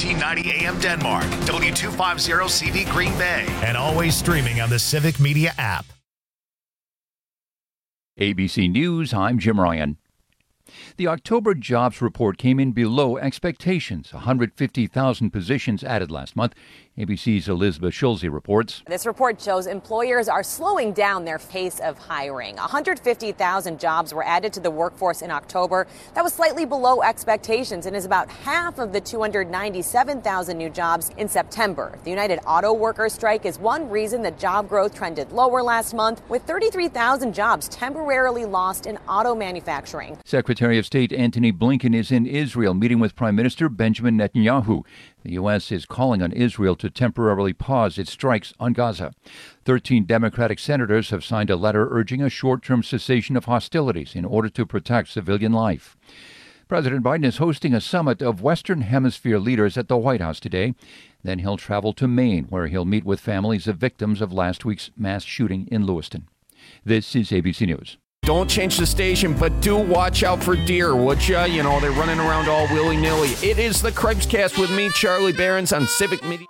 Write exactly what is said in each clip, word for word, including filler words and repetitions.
fourteen ninety A M Denmark, W two fifty C V Green Bay, and always streaming on the Civic Media app. A B C News, I'm Jim Ryan. The October jobs report came in below expectations. one hundred fifty thousand positions added last month. A B C's Elizabeth Schulze reports. This report shows employers are slowing down their pace of hiring. one hundred fifty thousand jobs were added to the workforce in October. That was slightly below expectations and is about half of the two hundred ninety-seven thousand new jobs in September. The United Auto Workers strike is one reason that job growth trended lower last month, with thirty-three thousand jobs temporarily lost in auto manufacturing. Secretary of State Antony Blinken is in Israel meeting with Prime Minister Benjamin Netanyahu. The U S is calling on Israel to temporarily pause its strikes on Gaza. Thirteen Democratic senators have signed a letter urging a short-term cessation of hostilities in order to protect civilian life. President Biden is hosting a summit of Western Hemisphere leaders at the White House today. Then he'll travel to Maine, where he'll meet with families of victims of last week's mass shooting in Lewiston. This is A B C News. Don't change the station, but do watch out for deer, would ya? You know, they're running around all willy-nilly. It is the Craig's Cast with me, Charlie Behrens, on Civic Media.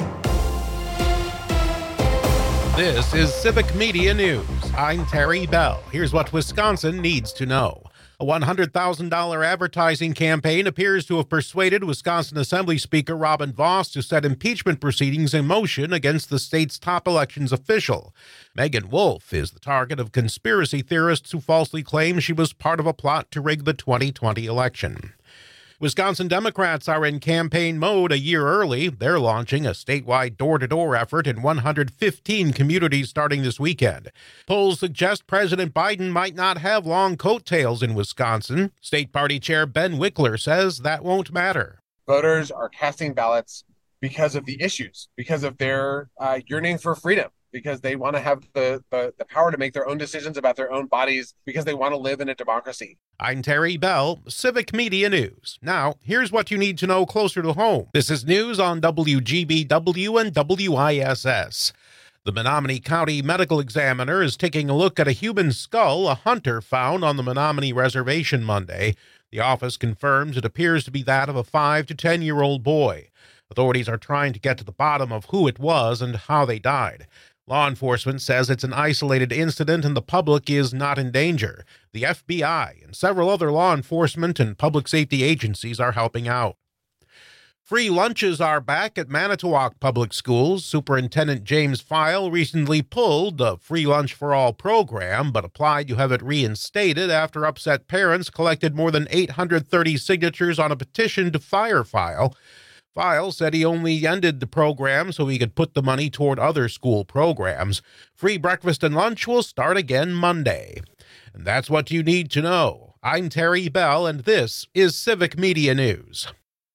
This is Civic Media News. I'm Terry Bell. Here's what Wisconsin needs to know. A one hundred thousand dollars advertising campaign appears to have persuaded Wisconsin Assembly Speaker Robin Vos to set impeachment proceedings in motion against the state's top elections official. Megan Wolfe is the target of conspiracy theorists who falsely claim she was part of a plot to rig the twenty twenty election. Wisconsin Democrats are in campaign mode a year early. They're launching a statewide door-to-door effort in one hundred fifteen communities starting this weekend. Polls suggest President Biden might not have long coattails in Wisconsin. State Party Chair Ben Wickler says that won't matter. Voters are casting ballots because of the issues, because of their uh, yearning for freedom, because they want to have the, the, the power to make their own decisions about their own bodies, because they want to live in a democracy. I'm Terry Bell, Civic Media News. Now, here's what you need to know closer to home. This is news on W G B W and W I S S. The Menominee County Medical Examiner is taking a look at a human skull a hunter found on the Menominee Reservation Monday. The office confirms it appears to be that of a five to ten-year-old boy. Authorities are trying to get to the bottom of who it was and how they died. Law enforcement says it's an isolated incident and the public is not in danger. The F B I and several other law enforcement and public safety agencies are helping out. Free lunches are back at Manitowoc Public Schools. Superintendent James File recently pulled the Free Lunch for All program, but applied to have it reinstated after upset parents collected more than eight hundred thirty signatures on a petition to fire File. File said he only ended the program so he could put the money toward other school programs. Free breakfast and lunch will start again Monday. And that's what you need to know. I'm Terry Bell, and this is Civic Media News.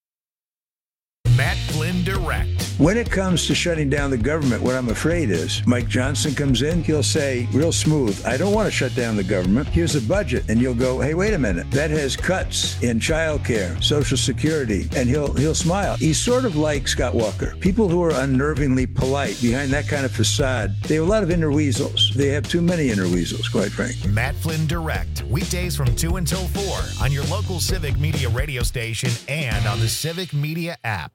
Matt Flynn Direct. When it comes to shutting down the government, what I'm afraid is Mike Johnson comes in, he'll say real smooth, I don't want to shut down the government. Here's a budget. And you'll go, hey, wait a minute. That has cuts in childcare, Social Security, and he'll he'll smile. He's sort of like Scott Walker. People who are unnervingly polite behind that kind of facade, they have a lot of inner weasels. They have too many inner weasels, quite frankly. Matt Flynn Direct, weekdays from two until four on your local Civic Media radio station and on the Civic Media app.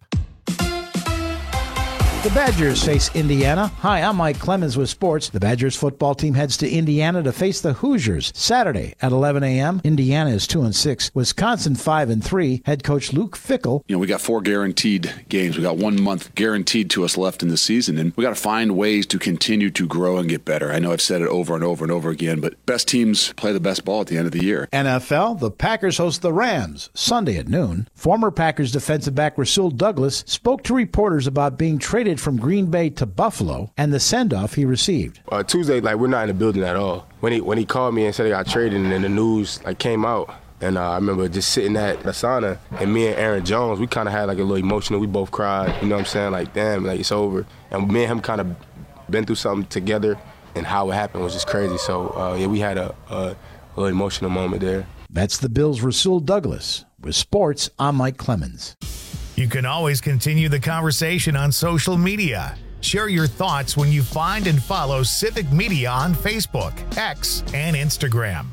The Badgers face Indiana. Hi, I'm Mike Clemens with sports. The Badgers football team heads to Indiana to face the Hoosiers Saturday at eleven a.m. Indiana is two and six. Wisconsin five and three. Head coach Luke Fickell. You know, we got four guaranteed games. We got one month guaranteed to us left in the season, and we got to find ways to continue to grow and get better. I know I've said it over and over and over again, but best teams play the best ball at the end of the year. N F L, the Packers host the Rams Sunday at noon. Former Packers defensive back Rasul Douglas spoke to reporters about being traded from Green Bay to Buffalo and the send-off he received. Uh, Tuesday, like, we're not in the building at all. When he when he called me and said he got traded, and then the news like came out, and uh, I remember just sitting at the sauna, and me and Aaron Jones, we kind of had like a little emotional. We both cried. You know what I'm saying? Like, damn, like it's over. And me and him kind of been through something together, and how it happened was just crazy. So uh, yeah, we had a, a little emotional moment there. That's the Bills' Rasul Douglas. With sports, I'm Mike Clemens. You can always continue the conversation on social media. Share your thoughts when you find and follow Civic Media on Facebook, X, and Instagram.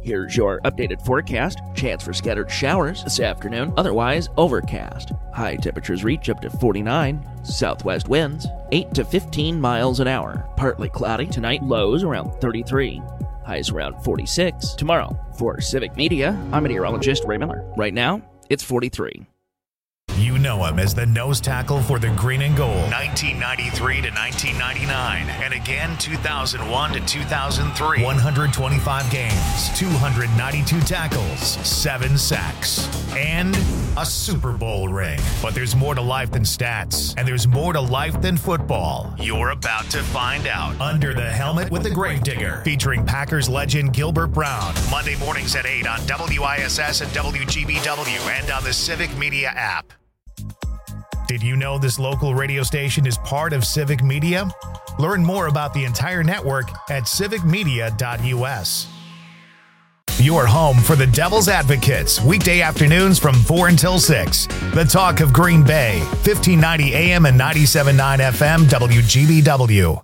Here's your updated forecast. Chance for scattered showers this afternoon, otherwise overcast. High temperatures reach up to forty-nine. Southwest winds, eight to fifteen miles an hour. Partly cloudy tonight, lows around thirty-three. Highs around forty-six. Tomorrow, for Civic Media, I'm meteorologist Ray Miller. Right now, it's forty-three. You know him as the nose tackle for the green and gold, nineteen ninety-three to nineteen ninety-nine, and again two thousand one to two thousand three. one hundred twenty-five games, two hundred ninety-two tackles, seven sacks, and a Super Bowl ring. But there's more to life than stats, and there's more to life than football. You're about to find out. Under the Helmet with the Gravedigger, featuring Packers legend Gilbert Brown. Monday mornings at eight on W I S S and W G B W and on the Civic Media app. Did you know this local radio station is part of Civic Media? Learn more about the entire network at civic media dot U S. Your home for the Devil's Advocates, weekday afternoons from four until six. The talk of Green Bay, fifteen ninety A M and ninety-seven point nine F M, W G B W.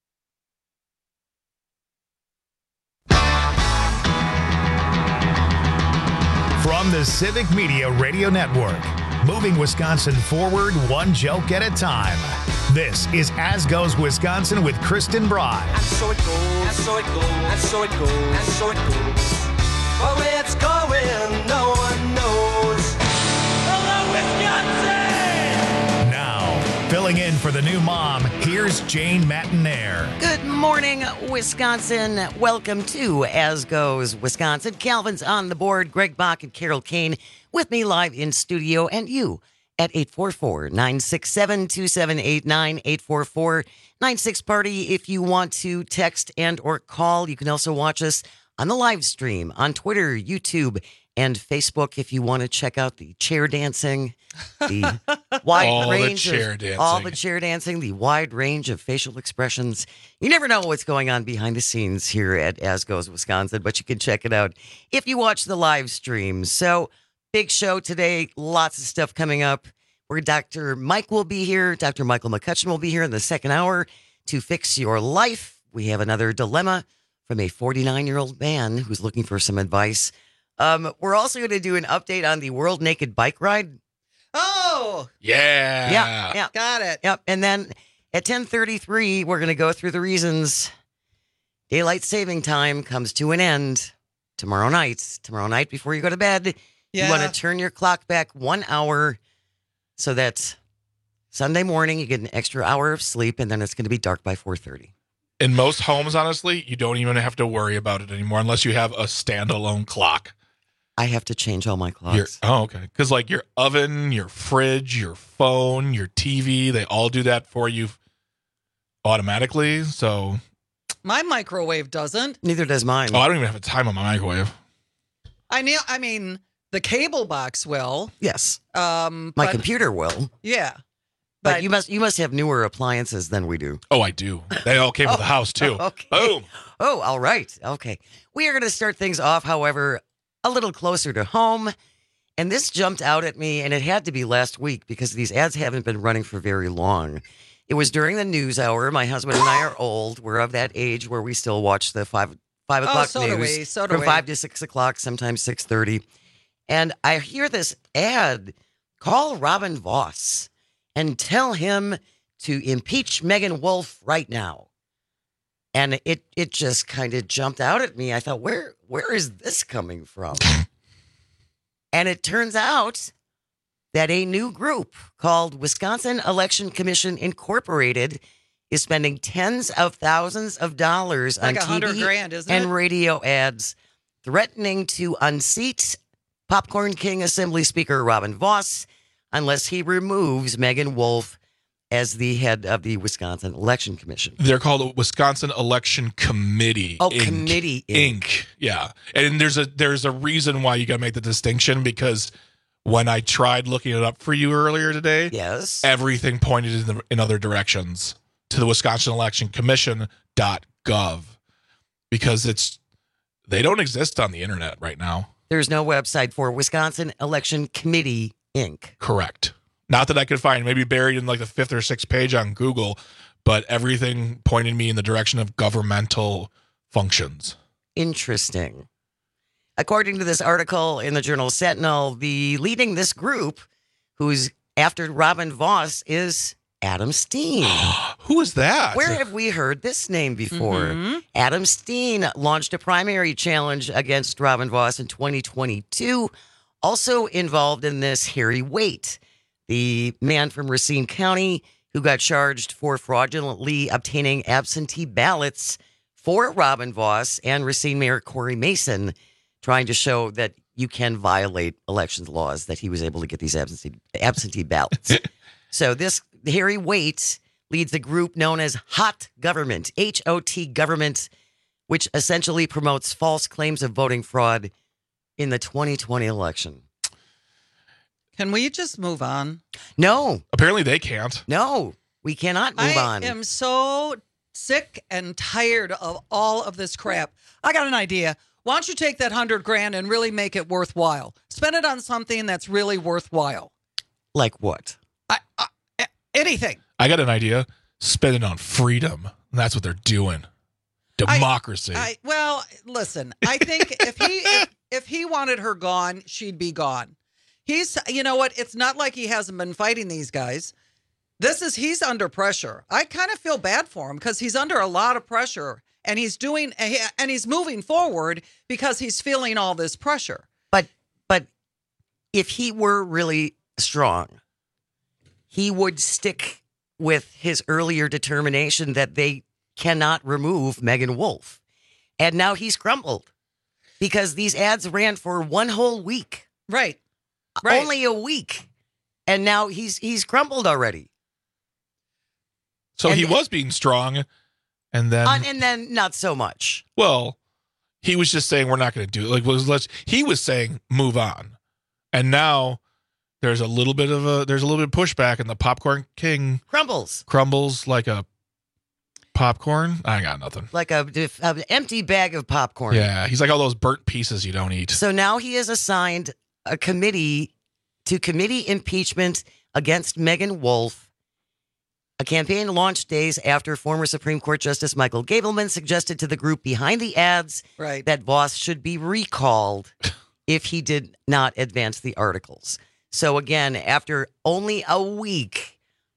From the Civic Media Radio Network, moving Wisconsin forward one joke at a time. This is As Goes Wisconsin with Kristen Bry. And so it goes, and so it goes, and so it goes, and so it goes. But where it's going, no one knows. Hello, Wisconsin! Now, filling in for the new mom, here's Jane Matinaire. Good morning, Wisconsin. Welcome to As Goes Wisconsin. Calvin's on the board, Greg Bach and Carol Kane with me live in studio, and you at eight four four, nine six seven, two seven eight nine, eight four four, nine six party if you want to text and or call. You can also watch us on the live stream on Twitter, YouTube, and Facebook if you want to check out the chair dancing, the wide all range the chair of dancing. all the chair dancing, the wide range of facial expressions. You never know what's going on behind the scenes here at As Goes Wisconsin, but you can check it out if you watch the live stream. So, big show today, lots of stuff coming up. Where Doctor Mike will be here. Doctor Michael McCutcheon will be here in the second hour to fix your life. We have another dilemma from a forty-nine-year-old man who's looking for some advice. Um, we're also going to do an update on the World Naked Bike Ride. Oh! Yeah. Yeah, yeah. Got it. Yep. And then at ten thirty-three, we're going to go through the reasons daylight saving time comes to an end tomorrow night. Tomorrow night before you go to bed, Yeah. you want to turn your clock back one hour so that Sunday morning you get an extra hour of sleep, and then it's going to be dark by four thirty. In most homes, honestly, you don't even have to worry about it anymore unless you have a standalone clock. I have to change all my clocks. Your, oh, okay. Because like your oven, your fridge, your phone, your T V, they all do that for you automatically. So my microwave doesn't. Neither does mine. Oh, I don't even have a time on my microwave. I know. I mean, the cable box will. Yes. Um, my but, computer will. Yeah. But, But you must you must have newer appliances than we do. Oh, I do. They all came with the house too. Okay. Boom. Oh, all right. Okay. We are going to start things off, however, a little closer to home. And this jumped out at me, and it had to be last week because these ads haven't been running for very long. It was during the news hour. My husband and I are old. We're of that age where we still watch the five five o'clock so do news we, so do from we. five to six o'clock, sometimes six thirty. And I hear this ad: call Robin Voss and tell him to impeach Megan Wolf right now. And it it just kind of jumped out at me. I thought, where where is this coming from? And it turns out that a new group called Wisconsin Election Commission Incorporated is spending tens of thousands of dollars Like on a hundred T V grand, isn't and it? radio ads threatening to unseat Popcorn King Assembly Speaker Robin Voss unless he removes Megan Wolf as the head of the Wisconsin Election Commission. They're called the Wisconsin Election Committee. Oh, Inc. Committee Inc. Inc. Yeah. And there's a there's a reason why you got to make the distinction, because when I tried looking it up for you earlier today, yes, everything pointed in, the, in other directions to the Wisconsin Election Commission dot gov, because it's they don't exist on the internet right now. There's no website for Wisconsin Election Committee Incorporated. Correct. Not that I could find, maybe buried in like the fifth or sixth page on Google, but everything pointed me in the direction of governmental functions. Interesting. According to this article in the Journal Sentinel, the leading this group, who's after Robin Voss, is Adam Steen. Who is that? Where have we heard this name before? Mm-hmm. Adam Steen launched a primary challenge against Robin Voss in twenty twenty-two. Also involved in this, Harry Waite, the man from Racine County who got charged for fraudulently obtaining absentee ballots for Robin Voss and Racine Mayor Corey Mason, trying to show that you can violate elections laws, that he was able to get these absentee, absentee ballots. So this Harry Waite leads a group known as Hot Government, H O T Government, which essentially promotes false claims of voting fraud in the twenty twenty election. Can we just move on? No. Apparently they can't. No, we cannot move I on. I am so sick and tired of all of this crap. I got an idea. Why don't you take that hundred grand and really make it worthwhile? Spend it on something that's really worthwhile. Like what? I, I, anything. I got an idea. Spend it on freedom. And that's what they're doing. Democracy. I, I, well, listen, I think if he if, if he wanted her gone, she'd be gone. He's, you know what? It's not like he hasn't been fighting these guys. This is, he's under pressure. I kind of feel bad for him because he's under a lot of pressure and he's doing, and he's moving forward because he's feeling all this pressure. But, but if he were really strong, he would stick with his earlier determination that they cannot remove Megan Wolf. And now he's crumbled because these ads ran for one whole week. Right. Right. Only a week. And now he's he's crumbled already. So and, he was being strong and then uh, and then not so much. Well, he was just saying we're not going to do it. Like was let's he was saying move on. And now there's a little bit of a there's a little bit of pushback and the popcorn king crumbles. Crumbles like a popcorn. I got nothing. Like a, an empty bag of popcorn. Yeah, he's like all those burnt pieces you don't eat. So now he is assigned a committee to committee impeachment against Megan Wolf. A campaign launched days after former Supreme Court Justice Michael Gableman suggested to the group behind the ads right. that Voss should be recalled if he did not advance the articles. So again, after only a week,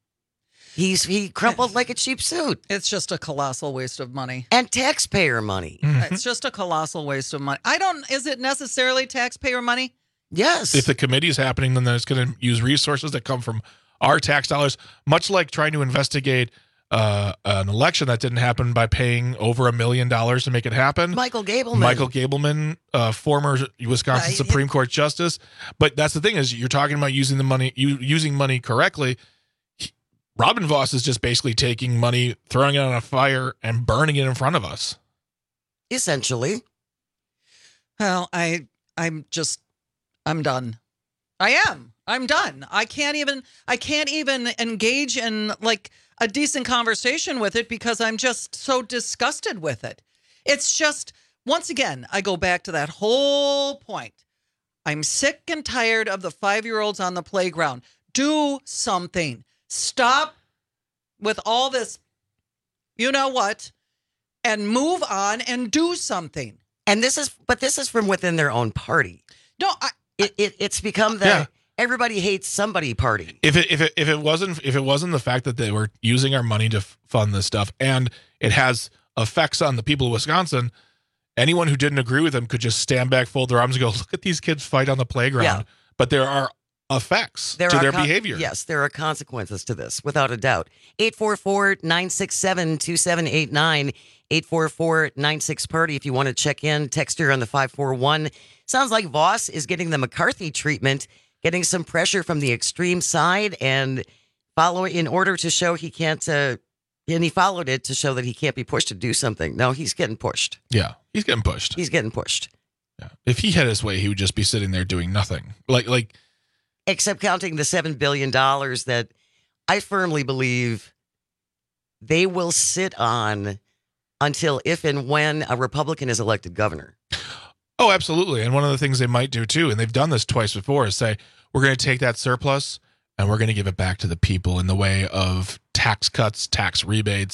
he's he crumpled like a cheap suit. It's just a colossal waste of money. And taxpayer money. Mm-hmm. It's just a colossal waste of money. I don't, is it necessarily taxpayer money? Yes. If the committee is happening, then it's going to use resources that come from our tax dollars, much like trying to investigate uh, an election that didn't happen by paying over a million dollars to make it happen. Michael Gableman. Michael Gableman, uh, former Wisconsin Uh, Supreme Court Justice. But that's the thing is you're talking about using the money, you, using money correctly. He, Robin Voss is just basically taking money, throwing it on a fire, and burning it in front of us. Essentially. Well, I, I'm just, I'm done. I am. I'm done. I can't even, I can't even engage in like a decent conversation with it because I'm just so disgusted with it. It's just, once again, I go back to that whole point. I'm sick and tired of the five-year-olds on the playground. Do something. Stop with all this, you know what, and move on and do something. And this is, but this is from within their own party. No, I, it, it it's become the Yeah. everybody hates somebody party. If it if it if it wasn't if it wasn't the fact that they were using our money to f- fund this stuff and it has effects on the people of Wisconsin, anyone who didn't agree with them could just stand back, fold their arms, and go, "Look at these kids fight on the playground." Yeah. But there are effects There to are their con- behavior. Yes, there are consequences to this, without a doubt. eight four four, nine six seven, two seven eight nine, eight four four, nine six party if you want to check in. Text her on the five four one. Sounds like Voss is getting the McCarthy treatment, getting some pressure from the extreme side and follow in order to show he can't, uh, and he followed it to show that he can't be pushed to do something. No, he's getting pushed. Yeah, he's getting pushed. He's getting pushed. Yeah. If he had his way, he would just be sitting there doing nothing. Like, like, Except counting the seven billion dollars that I firmly believe they will sit on until if and when a Republican is elected governor. oh, absolutely. And one of the things they might do too, and they've done this twice before, is say, we're going to take that surplus and we're going to give it back to the people in the way of tax cuts, tax rebates,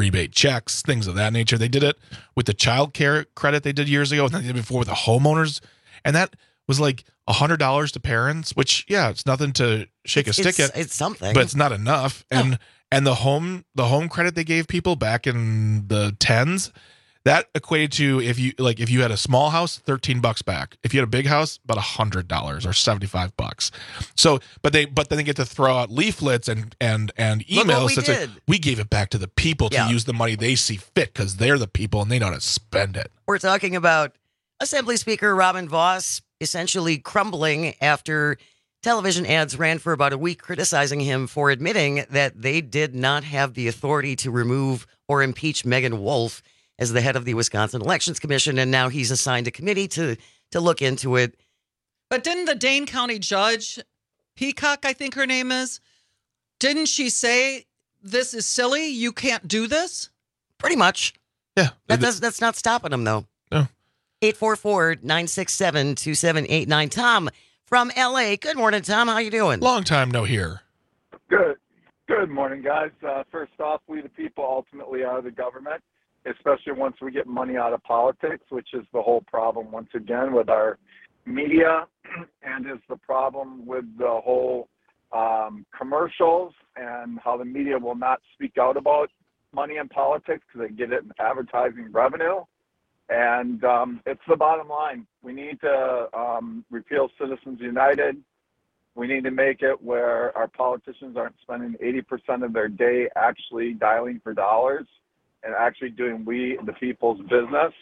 rebate checks, things of that nature. They did it with the child care credit they did years ago, and then they did it before with the homeowners. And that was like one hundred dollars to parents, which, yeah, it's nothing to shake a stick it's, at. It's something. But it's not enough. No. And and the home the home credit they gave people back in the tens, that equated to, if you like if you had a small house, thirteen bucks back. If you had a big house, about one hundred dollars or seventy-five bucks. So, but they but then they get to throw out leaflets and and and Look what emails we that say, did. we gave it back to the people to Yeah. use the money they see fit, because they're the people and they know how to spend it. We're talking about Assembly Speaker Robin Vos essentially crumbling after television ads ran for about a week criticizing him for admitting that they did not have the authority to remove or impeach Megan Wolf as the head of the Wisconsin Elections Commission, and now he's assigned a committee to to look into it. But didn't the Dane County judge, Peacock, I think her name is, didn't she say, this is silly, you can't do this? Pretty much. Yeah. That does, that's not stopping him, though. No. eight four four, nine six seven, two seven eight nine. Tom from L A. Good morning, Tom. How you doing? Long time no hear. Good. Good morning, guys. Uh, first off, we the people ultimately are the government, especially once we get money out of politics, which is the whole problem once again with our media, and is the problem with the whole um, commercials and how the media will not speak out about money in politics because they get it in advertising revenue. And um, it's the bottom line. We need to um, repeal Citizens United. We need to make it where our politicians aren't spending eighty percent of their day actually dialing for dollars and actually doing we the people's business.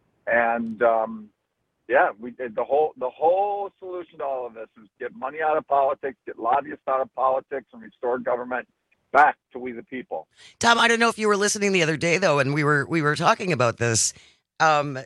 And um, yeah, we did the whole the whole solution to all of this is get money out of politics, get lobbyists out of politics, and restore government back to we the people. Tom, I don't know if you were listening the other day though, and we were we were talking about this. Um,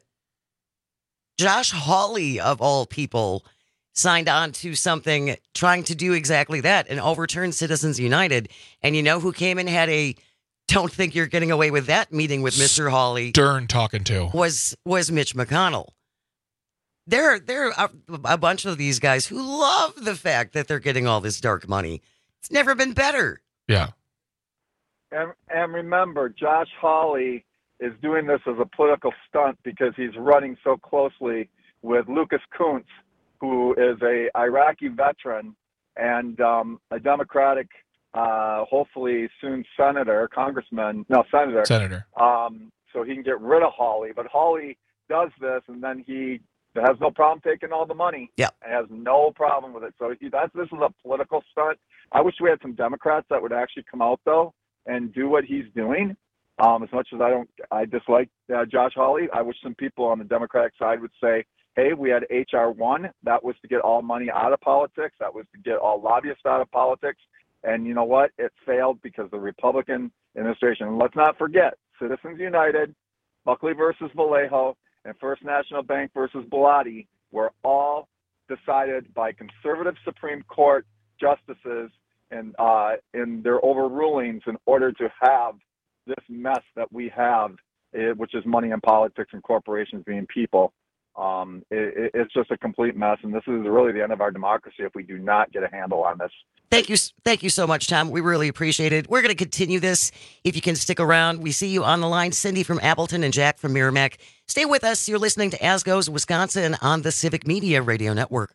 Josh Hawley, of all people, signed on to something trying to do exactly that and overturn Citizens United. And you know who came and had a "don't think you're getting away with that" meeting with Mister Hawley? Stern talking to was was Mitch McConnell. There, there are a bunch of these guys who love the fact that they're getting all this dark money. It's never been better. Yeah. And, and remember, Josh Hawley is doing this as a political stunt because he's running so closely with Lucas Kuntz, who is a Iraqi veteran and um, a Democratic, uh, hopefully soon senator, congressman, no, senator. Senator. Um, so he can get rid of Hawley. But Hawley does this, and then he has no problem taking all the money. Yeah. And has no problem with it. So he, that's this is a political stunt. I wish we had some Democrats that would actually come out, though, and do what he's doing. Um, as much as I don't, I dislike uh, Josh Hawley, I wish some people on the Democratic side would say, hey, we had H R one. That was to get all money out of politics. That was to get all lobbyists out of politics. And you know what? It failed because the Republican administration, and let's not forget, Citizens United, Buckley versus Vallejo, and First National Bank versus Bellotti were all decided by conservative Supreme Court justices and uh, in their overrulings in order to have this mess that we have, eh, which is money in politics and corporations being people. Um, it, it's just a complete mess, and this is really the end of our democracy if we do not get a handle on this. Thank you, thank you so much, Tom. We really appreciate it. We're going to continue this if you can stick around. We see you on the line, Cindy from Appleton and Jack from Merrimack. Stay with us. You're listening to As Goes Wisconsin on the Civic Media Radio Network.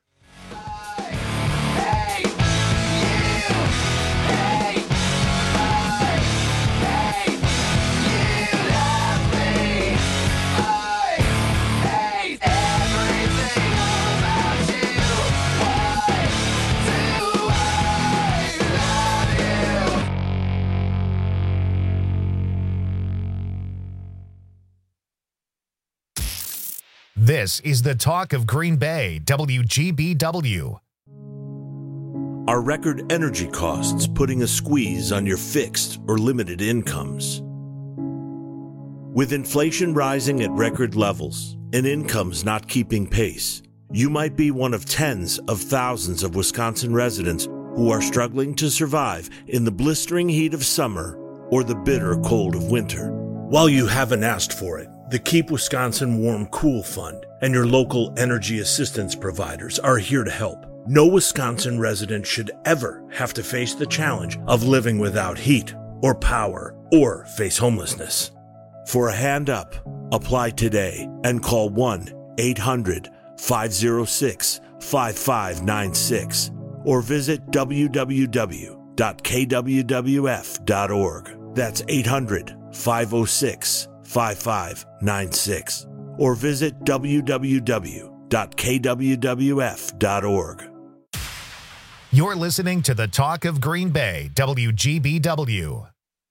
This is the talk of Green Bay, W G B W. Are record energy costs putting a squeeze on your fixed or limited incomes? With inflation rising at record levels and incomes not keeping pace, you might be one of tens of thousands of Wisconsin residents who are struggling to survive in the blistering heat of summer or the bitter cold of winter. While you haven't asked for it, the Keep Wisconsin Warm Cool Fund and your local energy assistance providers are here to help. No Wisconsin resident should ever have to face the challenge of living without heat or power, or face homelessness. For a hand up, apply today and call one eight hundred five oh six five five nine six or visit w w w dot k w w f dot org. That's eight hundred five oh six five five nine six or visit w w w dot k w w f dot org. You're listening to the Talk of Green Bay, W G B W.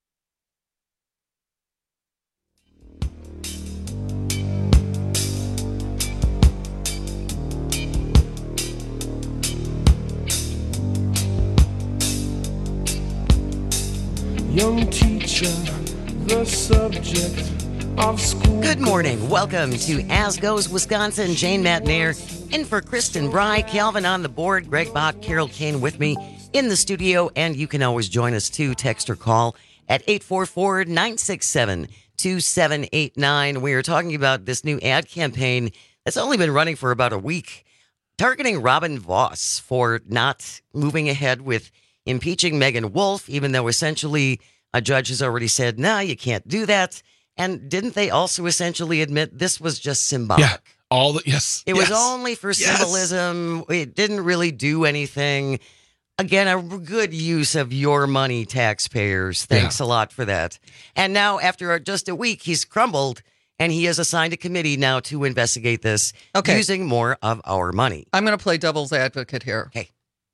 Young teacher, the subject of school. Good morning. Welcome to As Goes Wisconsin. Jane Matnair in for Kristen Bry, Calvin on the board, Greg Bach, Carol Kane with me in the studio. And you can always join us too. Text or call at eight four four, nine six seven, two seven eight nine. We are talking about this new ad campaign that's only been running for about a week, targeting Robin Voss for not moving ahead with impeaching Megan Wolf, even though essentially a judge has already said, no, nah, you can't do that. And didn't they also essentially admit this was just symbolic? Yeah, all the, yes. It yes, was only for yes. symbolism. It didn't really do anything. Again, a good use of your money, taxpayers. Thanks yeah. a lot for that. And now, after just a week, he's crumbled, and he has assigned a committee now to investigate this okay. using more of our money. I'm going to play devil's advocate here. Okay.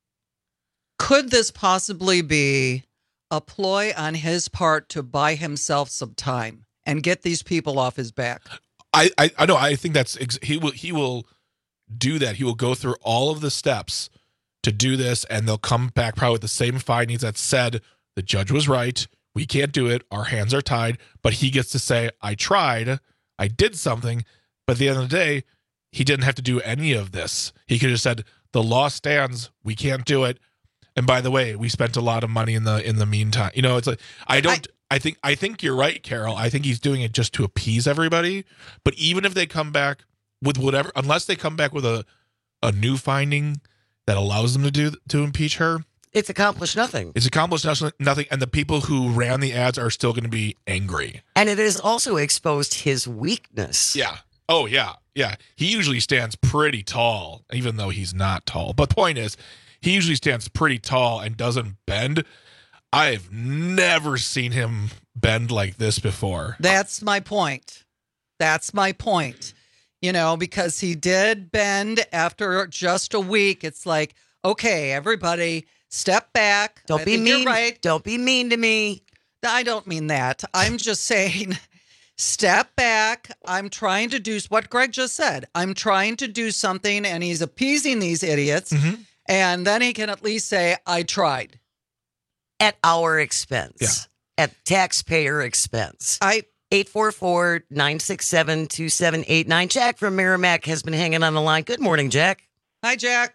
Could this possibly be a ploy on his part to buy himself some time and get these people off his back? I, I, I know. I think that's ex- he will he will do that. He will go through all of the steps to do this, and they'll come back probably with the same findings that said the judge was right. We can't do it. Our hands are tied. But he gets to say, I tried. I did something. But at the end of the day, he didn't have to do any of this. He could have said, the law stands. We can't do it. And by the way, we spent a lot of money in the in the meantime. You know, it's like I don't. I, I think I think you're right, Carol. I think he's doing it just to appease everybody. But even if they come back with whatever, unless they come back with a a new finding that allows them to do to impeach her, it's accomplished nothing. It's accomplished nothing, and the people who ran the ads are still going to be angry. And it has also exposed his weakness. Yeah. Oh yeah, yeah. He usually stands pretty tall, even though he's not tall. But point is, he usually stands pretty tall and doesn't bend. I've never seen him bend like this before. That's my point. That's my point. You know, because he did bend after just a week. It's like, okay, everybody, step back. Don't I be think mean. You're right. Don't be mean to me. I don't mean that. I'm just saying, step back. I'm trying to do what Greg just said. I'm trying to do something, and he's appeasing these idiots. Mm-hmm. And then he can at least say, I tried. At our expense. Yeah. At taxpayer expense. I eight four four, nine six seven, two seven eight nine. Jack from Merrimack has been hanging on the line. Good morning, Jack. Hi, Jack.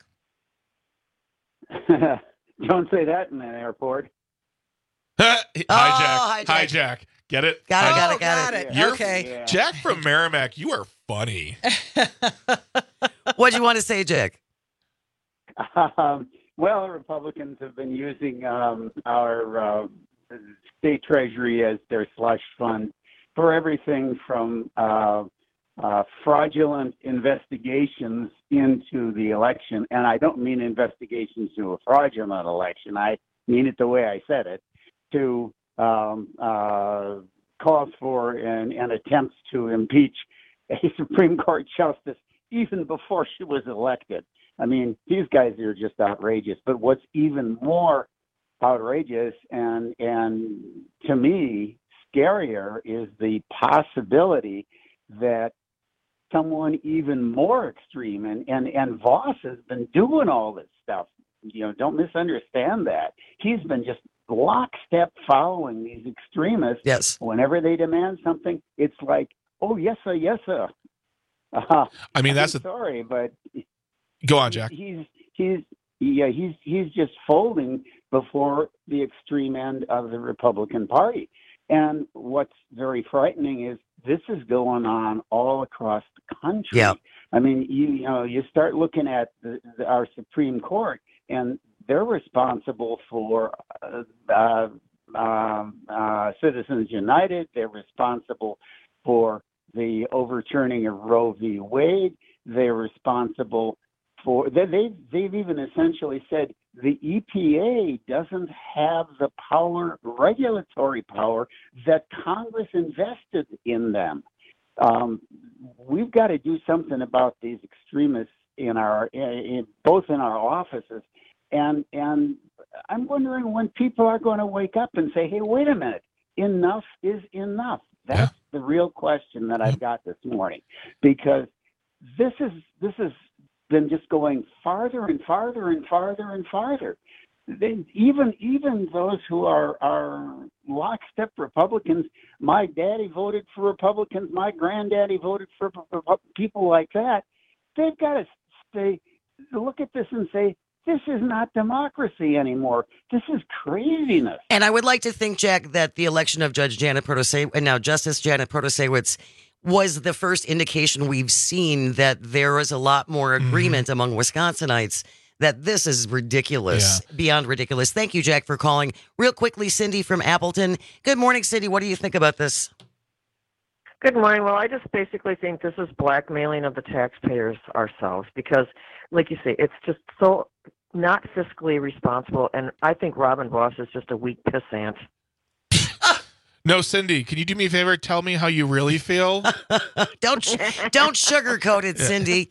Don't say that in an airport. hi, Jack. Oh, hi, Jack. Hi, Jack. Get it? Got it, Hi, got Oh, it, got, got it. it. You're, Okay. Yeah. Jack from Merrimack, you are funny. What'd you want to say, Jack? Um, well, Republicans have been using um, our uh, state treasury as their slush fund for everything from uh, uh, fraudulent investigations into the election. And I don't mean investigations to a fraudulent election. I mean it the way I said it, to um, uh, calls for and, and attempts to impeach a Supreme Court justice even before she was elected. I mean, these guys are just outrageous. But what's even more outrageous and and to me scarier is the possibility that someone even more extreme and, and, and Voss has been doing all this stuff. You know, don't misunderstand that. He's been just lockstep following these extremists. Yes. Whenever they demand something, it's like, oh, yes, sir, yes, sir. Uh, I mean, that's I'm a, sorry, but go on, Jack. He's he's yeah he's he's just folding before the extreme end of the Republican Party. And what's very frightening is this is going on all across the country. Yeah. I mean, you, you know, you start looking at the, the, our Supreme Court, and they're responsible for uh, uh, um, uh, Citizens United. They're responsible for the overturning of Roe v. Wade. They're responsible for they, they've they've even essentially said the E P A doesn't have the power, regulatory power, that Congress invested in them. Um, we've got to do something about these extremists in our in, both in our offices, and and I'm wondering when people are going to wake up and say, "Hey, wait a minute, enough is enough." That's yeah. the real question that I've got this morning, because this is this has been just going farther and farther and farther and farther. They, even even those who are are lockstep Republicans, my daddy voted for Republicans, my granddaddy voted for, for people like that. They've got to say, look at this and say, this is not democracy anymore. This is craziness. And I would like to think, Jack, that the election of Judge Janet Protasiewicz, and now Justice Janet Protasiewicz, was the first indication we've seen that there is a lot more agreement mm-hmm. among Wisconsinites that this is ridiculous, yeah. beyond ridiculous. Thank you, Jack, for calling. Real quickly, Cindy from Appleton. Good morning, Cindy. What do you think about this? Good morning. Well, I just basically think this is blackmailing of the taxpayers ourselves because, like you say, it's just so not fiscally responsible, and I think Robin Voss is just a weak pissant. No, Cindy, can you do me a favor? Tell me how you really feel. don't don't sugarcoat it, Cindy.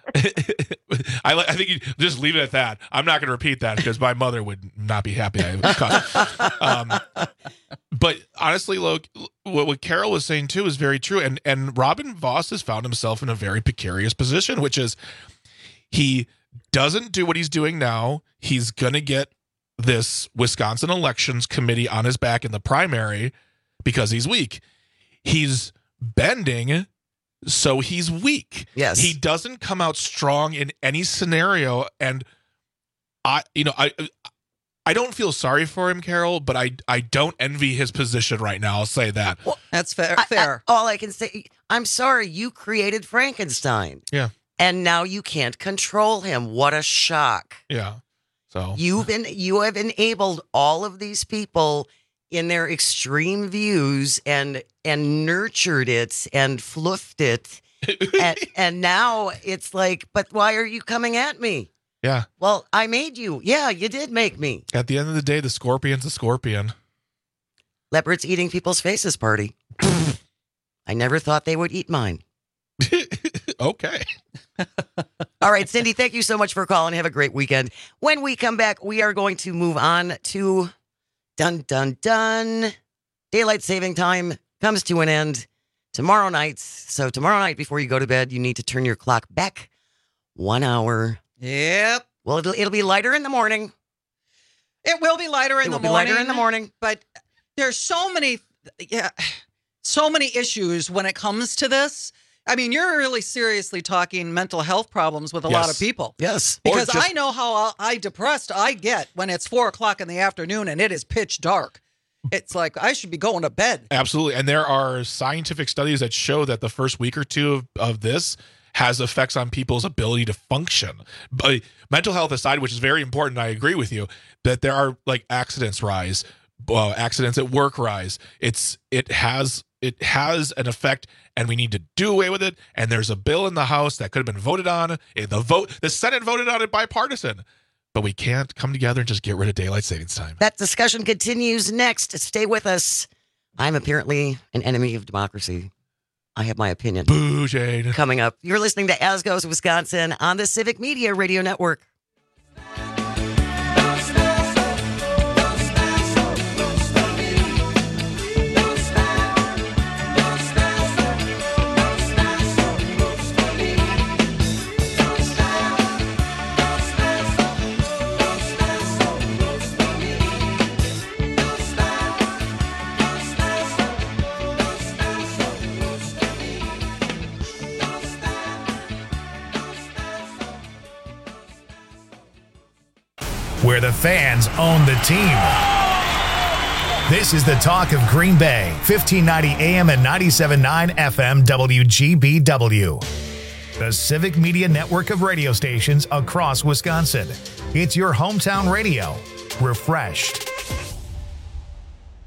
I, I think you just leave it at that. I'm not going to repeat that because my mother would not be happy. I um, but honestly, look, what, what Carol was saying too is very true. And and Robin Voss has found himself in a very precarious position, which is he doesn't do what he's doing now. He's going to get this Wisconsin Elections Committee on his back in the primary because he's weak. He's bending, so he's weak. Yes. He doesn't come out strong in any scenario. And I, you know, I, I don't feel sorry for him, Carol, but I, I don't envy his position right now. I'll say that. Well, that's fair. I, fair. I, all I can say, I'm sorry, you created Frankenstein. Yeah. And now you can't control him. What a shock. Yeah. So you've been you have enabled all of these people in their extreme views and and nurtured it and fluffed it. and, and now it's like, but why are you coming at me? Yeah. Well, I made you. Yeah, you did make me. At the end of the day, the scorpion's a scorpion. Leopards eating people's faces party. I never thought they would eat mine. Okay. All right, Cindy, thank you so much for calling. Have a great weekend. When we come back, we are going to move on to dun, dun, dun. Daylight saving time comes to an end tomorrow night. So tomorrow night, before you go to bed, you need to turn your clock back one hour. Yep. Well, it'll, it'll be lighter in the morning. It will be lighter in it the will morning. Be lighter in the morning. But there's so many, yeah, so many issues when it comes to this. I mean, you're really seriously talking mental health problems with a yes. lot of people. Yes. Because just, I know how I depressed I get when it's four o'clock in the afternoon and it is pitch dark. It's like I should be going to bed. Absolutely. And there are scientific studies that show that the first week or two of, of this has effects on people's ability to function. But mental health aside, which is very important, I agree with you, that there are like accidents rise, uh, accidents at work rise. It's it has it has an effect, and we need to do away with it. And there's a bill in the House that could have been voted on. The vote, the Senate voted on it bipartisan. But we can't come together and just get rid of daylight savings time. That discussion continues next. Stay with us. I'm apparently an enemy of democracy. I have my opinion. Boo, Jane. Coming up, you're listening to As Goes Wisconsin on the Civic Media Radio Network. Where the fans own the team. This is the talk of Green Bay, fifteen ninety A M and ninety-seven point nine F M W G B W. The Civic Media Network of radio stations across Wisconsin. It's your hometown radio. Refreshed.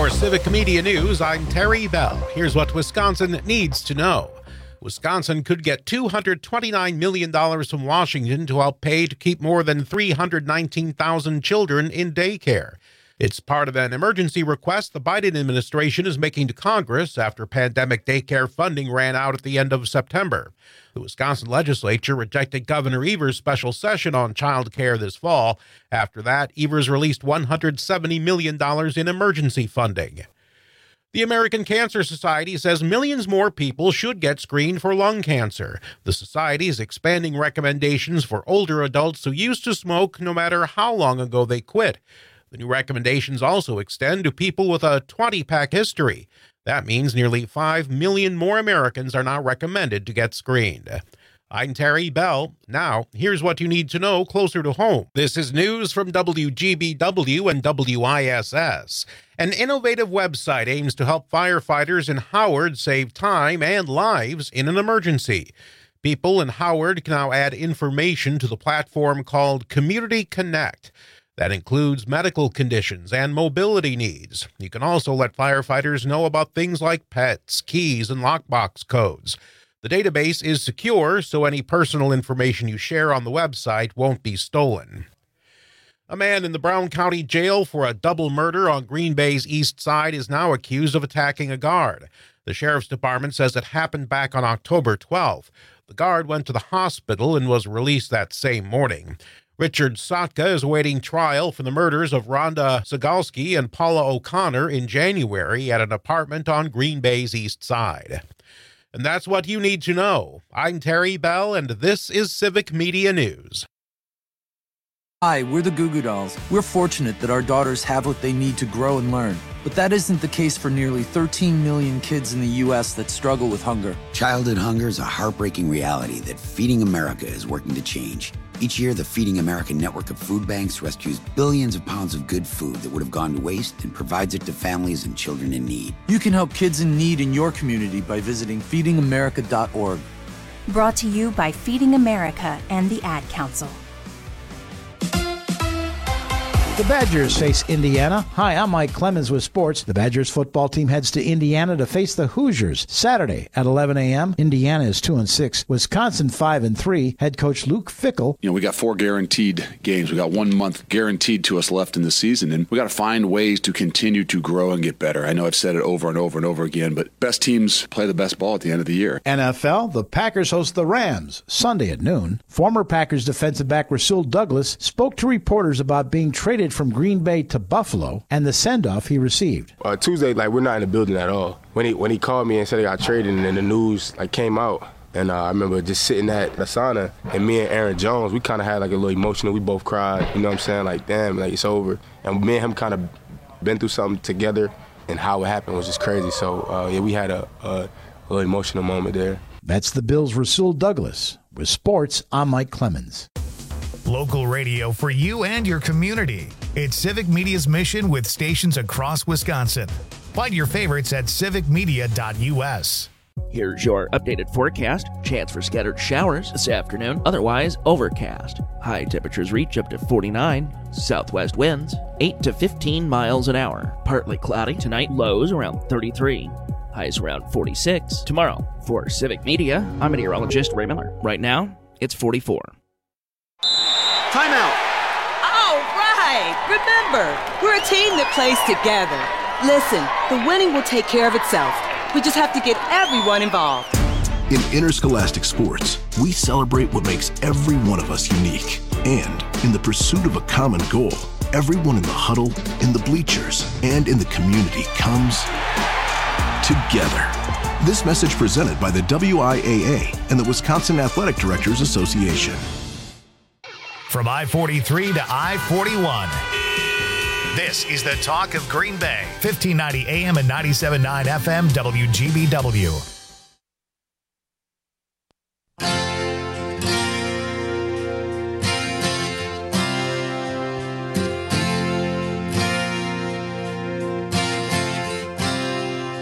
For Civic Media News, I'm Terry Bell. Here's what Wisconsin needs to know. Wisconsin could get two hundred twenty-nine million dollars from Washington to help pay to keep more than three hundred nineteen thousand children in daycare. It's part of an emergency request the Biden administration is making to Congress after pandemic daycare funding ran out at the end of September. The Wisconsin legislature rejected Governor Evers' special session on child care this fall. After that, Evers released one hundred seventy million dollars in emergency funding. The American Cancer Society says millions more people should get screened for lung cancer. The society is expanding recommendations for older adults who used to smoke no matter how long ago they quit. The new recommendations also extend to people with a twenty-pack history. That means nearly five million more Americans are now recommended to get screened. I'm Terry Bell. Now, here's what you need to know closer to home. This is news from W G B W and W I S S. An innovative website aims to help firefighters in Howard save time and lives in an emergency. People in Howard can now add information to the platform called Community Connect. That includes medical conditions and mobility needs. You can also let firefighters know about things like pets, keys, and lockbox codes. The database is secure, so any personal information you share on the website won't be stolen. A man in the Brown County Jail for a double murder on Green Bay's east side is now accused of attacking a guard. The sheriff's department says it happened back on October twelfth. The guard went to the hospital and was released that same morning. Richard Sotka is awaiting trial for the murders of Rhonda Zagalski and Paula O'Connor in January at an apartment on Green Bay's east side. And that's what you need to know. I'm Terry Bell, and this is Civic Media News. Hi, we're the Goo Goo Dolls. We're fortunate that our daughters have what they need to grow and learn. But that isn't the case for nearly thirteen million kids in the U S that struggle with hunger. Childhood hunger is a heartbreaking reality that Feeding America is working to change. Each year, the Feeding America network of food banks rescues billions of pounds of good food that would have gone to waste and provides it to families and children in need. You can help kids in need in your community by visiting feeding america dot org. Brought to you by Feeding America and the Ad Council. The Badgers face Indiana. Hi, I'm Mike Clemens with sports. The Badgers football team heads to Indiana to face the Hoosiers Saturday at eleven a.m. Indiana is two and six. Wisconsin five and three. Head coach Luke Fickell. You know, we got four guaranteed games. We got one month guaranteed to us left in the season, and we got to find ways to continue to grow and get better. I know I've said it over and over and over again, but best teams play the best ball at the end of the year. N F L, the Packers host the Rams Sunday at noon. Former Packers defensive back Rasul Douglas spoke to reporters about being traded from Green Bay to Buffalo and the send-off he received. Uh, Tuesday, like, we're not in the building at all. When he when he called me and said he got traded, and then the news like came out, and uh, I remember just sitting at the sauna, and me and Aaron Jones, we kind of had like a little emotional. We both cried, you know what I'm saying? Like, damn, like it's over. And me and him kind of been through something together, and how it happened was just crazy. So uh, yeah, we had a, a little emotional moment there. That's the Bills' Rasul Douglas. With sports, I'm Mike Clemens. Local radio for you and your community. It's Civic Media's mission with stations across Wisconsin. Find your favorites at civic media dot u s. Here's your updated forecast. Chance for scattered showers this afternoon. Otherwise, overcast. High temperatures reach up to forty-nine. Southwest winds, eight to fifteen miles an hour. Partly cloudy tonight. Lows around thirty-three. Highs around forty-six. Tomorrow, for Civic Media, I'm meteorologist Ray Miller. Right now, it's forty-four. Timeout. All right. Remember, we're a team that plays together. Listen, the winning will take care of itself. We just have to get everyone involved. In interscholastic sports, we celebrate what makes every one of us unique. And in the pursuit of a common goal, everyone in the huddle, in the bleachers, and in the community comes together. This message presented by the W I A A and the Wisconsin Athletic Directors Association. From I forty-three to I forty-one. This is the talk of Green Bay. fifteen ninety A M and ninety-seven point nine F M W G B W.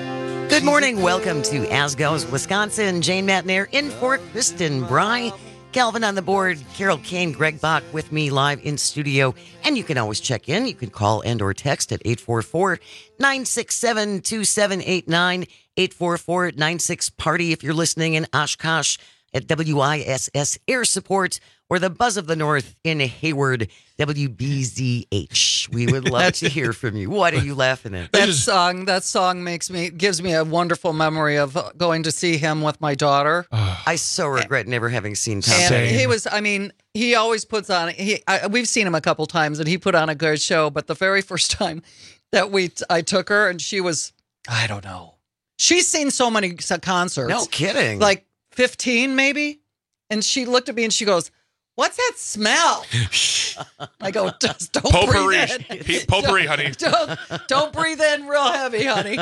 Good morning. Welcome to As Goes Wisconsin. Jane Matnair in for Kristen Bry. Calvin on the board, Carol Kane, Greg Bach with me live in studio. And you can always check in. You can call and or text at eight four four, nine six seven, two seven eight nine, eight four four, nine six, party if you're listening in Oshkosh at W I S S Air Support, or the Buzz of the North in Hayward, W B Z H. We would love to hear from you. What are you laughing at? That song, that song makes me gives me a wonderful memory of going to see him with my daughter. I so regret never having seen Tom And Petty. he was, I mean, he always puts on. He, I, we've seen him a couple times, and he put on a good show. But the very first time that we, I took her, and she was, I don't know, she's seen so many concerts. No kidding. Like fifteen, maybe. And she looked at me and she goes, "What's that smell?" I go, "Just don't Potpourri. breathe in. He- potpourri, honey. Don't, don't breathe in real heavy, honey."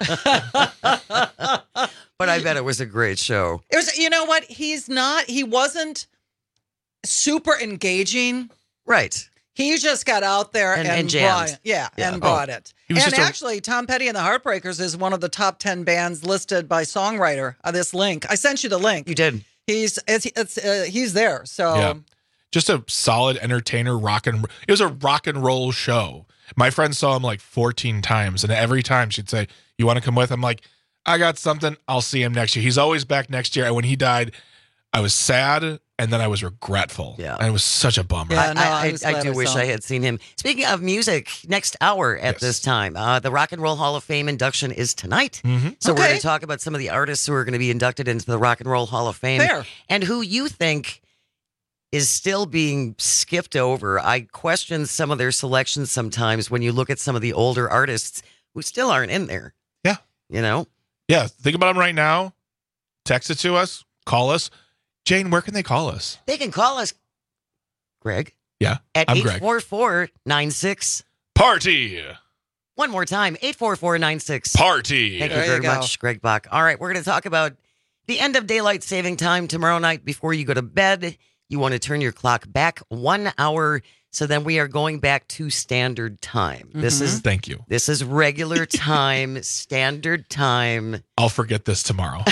But I bet it was a great show. It was, you know what? He's not, he wasn't super engaging. Right. He just got out there And- and, and jammed. brought, yeah, Yeah. and brought Oh. it. He was And just a- actually, Tom Petty and the Heartbreakers is one of the top ten bands listed by Songwriter. Uh, this link, I sent you the link. You did. He's it's, it's uh, he's there. So Yeah. Just a solid entertainer, rock and it was a rock and roll show. My friend saw him like fourteen times, and every time she'd say, "You want to come with?" I'm like, "I got something. I'll see him next year." He's always back next year. And when he died, I was sad, and then I was regretful. Yeah. And it was such a bummer. Yeah, no, I, I I, was I glad do I wish saw I him. had seen him. Speaking of music, next hour at this time, uh, the Rock and Roll Hall of Fame induction is tonight. Mm-hmm. So we're Okay. going to talk about some of the artists who are going to be inducted into the Rock and Roll Hall of Fame Fair. and who you think is still being skipped over. I question some of their selections sometimes when you look at some of the older artists who still aren't in there. Yeah. You know? Yeah. Think about him right now. Text it to us. Call us. Jane, where can they call us? They can call us, Greg, Yeah. at I'm eight Greg. four four, nine six. Party. One more time, eight four four, nine six. Party. Thank There you you very go. much, Greg Bach. All right, we're going to talk about the end of daylight saving time tomorrow night before you go to bed. You want to turn your clock back one hour, so then we are going back to standard time. This Mm-hmm. is Thank you. this is regular time, standard time. I'll forget this tomorrow.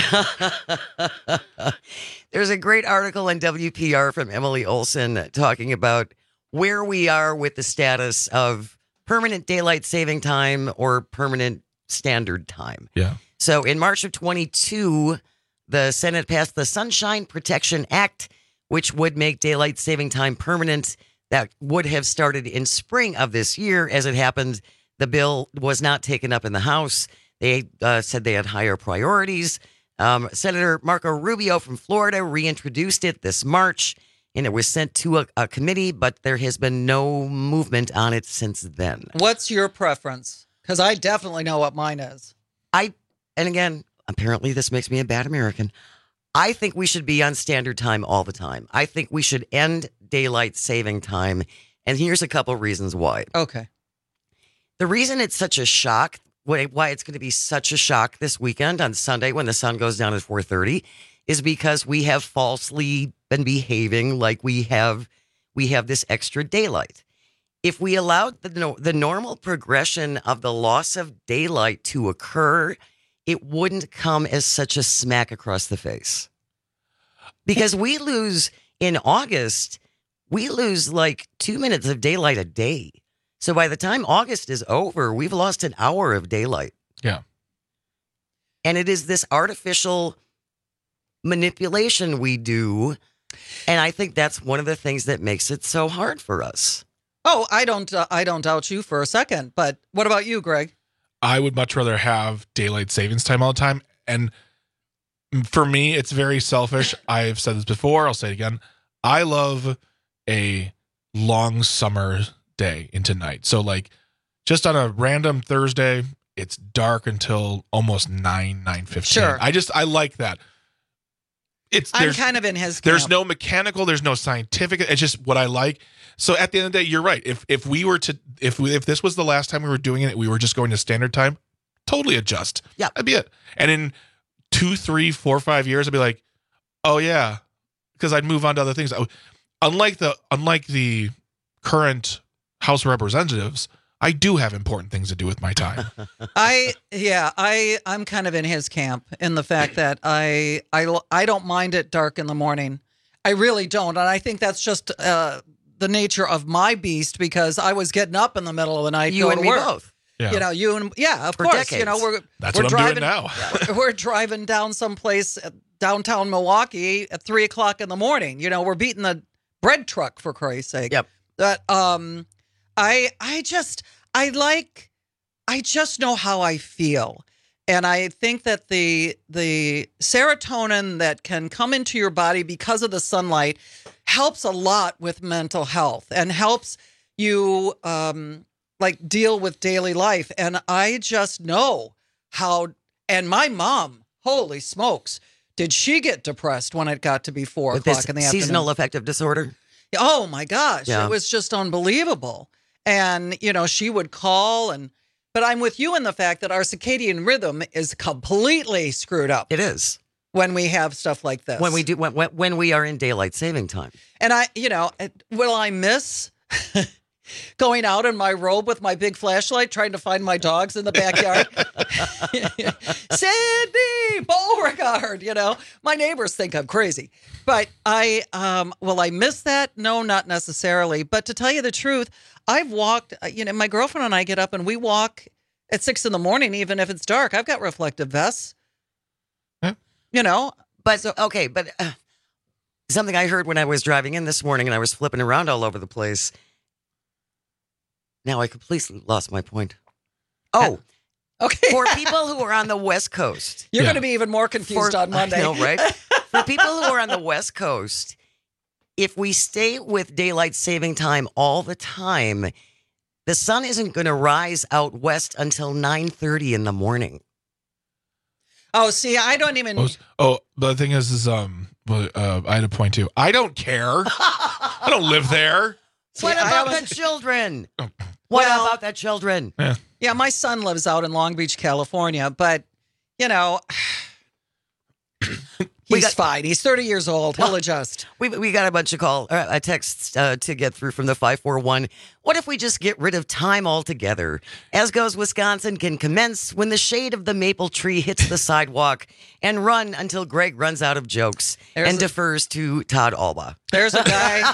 There's a great article in W P R from Emily Olson talking about where we are with the status of permanent daylight saving time or permanent standard time. Yeah. So in March of twenty-two, the Senate passed the Sunshine Protection Act, which would make daylight saving time permanent. That would have started in spring of this year. As it happened, the bill was not taken up in the House. They uh, said they had higher priorities. Um, Senator Marco Rubio from Florida reintroduced it this March, and it was sent to a, a committee, but there has been no movement on it since then. What's your preference? Because I definitely know what mine is. I, and again, apparently this makes me a bad American. I think we should be on standard time all the time. I think we should end daylight saving time. And here's a couple reasons why. Okay. The reason it's such a shock, why why it's going to be such a shock this weekend on Sunday when the sun goes down at four thirty, is because we have falsely been behaving like we have we have this extra daylight. If we allowed the no- the normal progression of the loss of daylight to occur, it wouldn't come as such a smack across the face. Because we lose in August, we lose like two minutes of daylight a day. So by the time August is over, we've lost an hour of daylight. Yeah. And it is this artificial manipulation we do. And I think that's one of the things that makes it so hard for us. Oh, I don't. Uh, I don't doubt you for a second. But what about you, Greg? I would much rather have daylight savings time all the time. And for me, it's very selfish. I've said this before. I'll say it again. I love a long summer day into night. So like just on a random Thursday, it's dark until almost nine, nine fifteen. Sure. I just, I like that. It's I'm there's, kind of in his. there's camp. no mechanical, there's no scientific. It's just what I like. So at the end of the day, you're right. If if we were to if we, if this was the last time we were doing it, we were just going to standard time, totally adjust. Yeah, that'd be it. And in two, three, four, five years, I'd be like, oh yeah, because I'd move on to other things. Unlike the unlike the current House of Representatives, I do have important things to do with my time. I yeah, I I'm kind of in his camp in the fact that I I I don't mind it dark in the morning. I really don't. And I think that's just uh, the nature of my beast because I was getting up in the middle of the night. You going and to me work. both. Yeah. You know, you and yeah, of For course. decades. You know, we're That's we're what I'm driving, doing now. we're, we're driving down someplace at downtown Milwaukee at three o'clock in the morning. You know, we're beating the bread truck for Christ's sake. Yep. That um, I I just I like I just know how I feel. And I think that the the serotonin that can come into your body because of the sunlight helps a lot with mental health and helps you um, like deal with daily life. And I just know how. And my mom, holy smokes, did she get depressed when it got to be four With o'clock this in the afternoon? seasonal affective disorder. Oh my gosh, Yeah. it was just unbelievable. And you know, she would call and. But I'm with you in the fact that our circadian rhythm is completely screwed up. It is. When we have stuff like this. When we do when, when when we are in daylight saving time. And I, you know, will I miss going out in my robe with my big flashlight trying to find my dogs in the backyard? Sandy Beauregard, you know, my neighbors think I'm crazy. But I, um, will I miss that? No, not necessarily. But to tell you the truth, I've walked, you know, my girlfriend and I get up and we walk at six in the morning, even if it's dark. I've got reflective vests. Yeah. You know, but so, okay, but uh, something I heard when I was driving in this morning and I was flipping around all over the place. Now I completely lost my point. Oh, okay. For people who are on the West Coast, you're yeah. going to be even more confused for, on Monday. I know, right? For people who are on the West Coast, if we stay with daylight saving time all the time, the sun isn't going to rise out west until nine thirty in the morning. Oh, see, I don't even. Oh, oh the thing is, is um, uh, I had a point too. I don't care. I don't live there. See, what about was... the children? What well, about the children? Yeah. yeah, my son lives out in Long Beach, California, but you know. He's got, fine. He's thirty years old. He'll well, adjust. We we got a bunch of call uh, uh, texts uh, to get through from the five four one. What if we just get rid of time altogether? As Goes Wisconsin can commence when the shade of the maple tree hits the sidewalk and run until Greg runs out of jokes there's and a, defers to Todd Alba. There's a guy.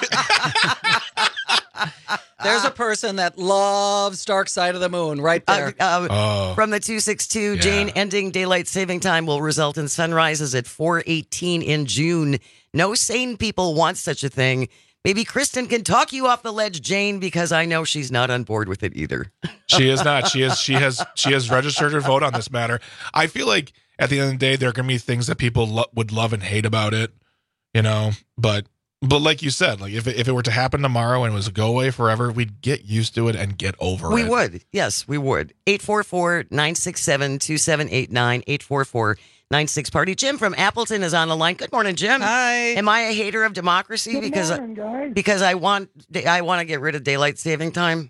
There's a person that loves Dark Side of the Moon right there. Uh, uh, oh. From the two six two, yeah. Jane, ending daylight saving time will result in sunrises at four eighteen in June. No sane people want such a thing. Maybe Kristen can talk you off the ledge, Jane, because I know she's not on board with it either. She is not. She is. She has. She has registered her vote on this matter. I feel like at the end of the day, there are going to be things that people lo- would love and hate about it, you know. But but like you said, like if it, if it were to happen tomorrow and it was a go away forever, we'd get used to it and get over we it. We would. Yes, we would. eight four four, nine six seven, two seven eight nine, eight four four, nine six party. Jim from Appleton is on the line. Good morning, Jim. Hi. Am I a hater of democracy Good because morning, guys. because I want I want to get rid of daylight saving time?